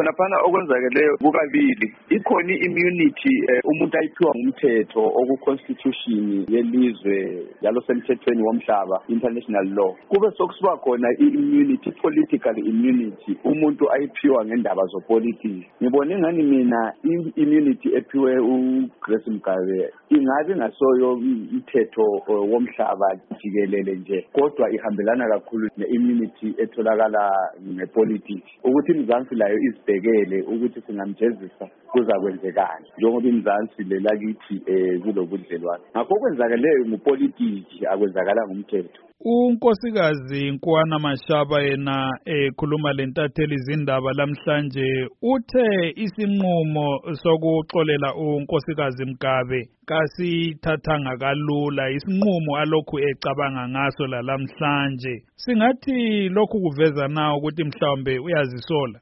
khona phana okwenzakeleyo kukabili ikhona immunity umuntu ayiphiwa ngumthetho oku-constitution yelizwe yalo semthethweni womhlaba international law kube sokusiba khona i-immunity political immunity umuntu ayiphiwa ngendaba zopolitiki ngibona ingani mina i-immunity ephiwe uGrace Mgabe ingabe ngasoyo umthetho womhlaba jikelele nje kodwa ihambelana kakhulu ne-immunity etholakala ngepolitiki ukuthi iMzansi layo izibhekele ukuthi singamjezisa kuzakwenzekani njengoba iMzansi lelakithi kulobudlelwano ngakho kwenzakeleyo ngupolitiki akwenzakala ngumthetho. uNkosikazi Nkwana Mashaba yena ekhuluma lentatheli izindaba lamhlanje uthe isinqumo sokuxolela uNkosikazi Mgabe kasithathanga kalula isinqumo alokhu ecabanga ngaso lamhlanje singathi lokhu kuveza na ukuthi mhlawumbe uyazisola.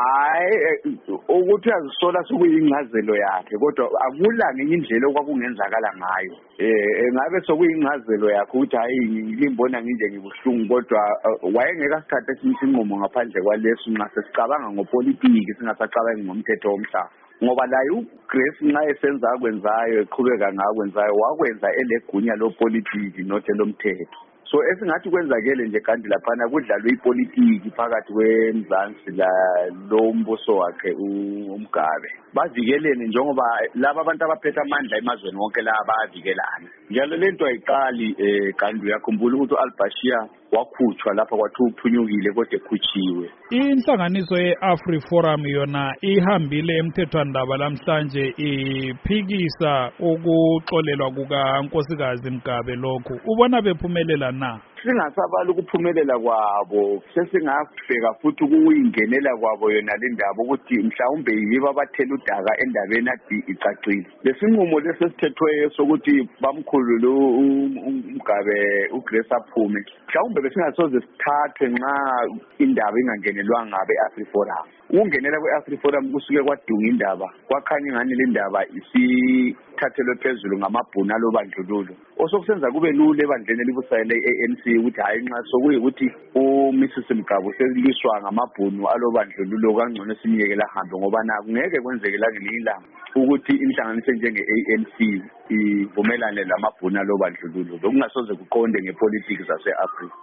Hayi ukuthi uyazisola sokuyingcazelo yakhe kodwa akula ngenye indlela okwakungenzakala ngayo ngabe sokuyingcazelo yakhe ukuthi hayi ngimbona nginje ngibuhlungu kodwa wayengeka sikhathe isinqumo ngaphandle kwaleso nxa sesicabanga ngopolitiki singasacabangi ngomthetho womhlaba ngoba laye uGrace nxa esenza akwenzayo eqhubeka ngakwenzayo wakwenza elegunya lopolitiki not elomthetho so esingathi kwenzakele nje kanti laphana kudlalwe ipolitiki phakathi kweMzansi lo mbuso wakhe uMgabe bavikelene njengoba laba abantu abaphethe amandla emazweni wonke la bayavikelana njalo lento ayiqali kanti uyakhumbula ukuthi uAlbashir wakhutshwa lapha kwathi uphunyukile kodwa ekhutshiwe. Inhlanganiso ye-AfriForum yona ihambile emthethwandaba lamhlanje iphikisa ukuxolelwa kukaNkosikazi Mgabe lokhu ubona bephumelela na? Singasabala ukuphumelela kwabo sesingafika futhi ukuyingenela kwabo yona le ndaba ukuthi mhlawumbe yibo abathela udaka endabeni adi icacile lesinqumo lesesithethwe sokuthi bamkhulule uMgabe uGrace aphume mhlawumbe besingasoze sithathwe nxa indaba ingangenelwanga ngabe AfriForum ukungenela kwe-AfriForum kusuke kwadunga indaba kwakhanya ngani le ndaba isithathelwe phezulu ngamabhunu alobandlululo osokusenza kube lula ebandleni elibusayo le-ANC ukuthi hayi nxa sokuyikuthi uMrs Mgabe useliswa ngamabhunu alobandlululo kangcono simyekela ahambe ngoba kungeke kwenzeke langelinye ilanga ukuthi inhlanganiso njenge-ANC ivumelane lamabhunu alobandlululo lokungasoze kuqonde ngepolitiki zase-Afrika.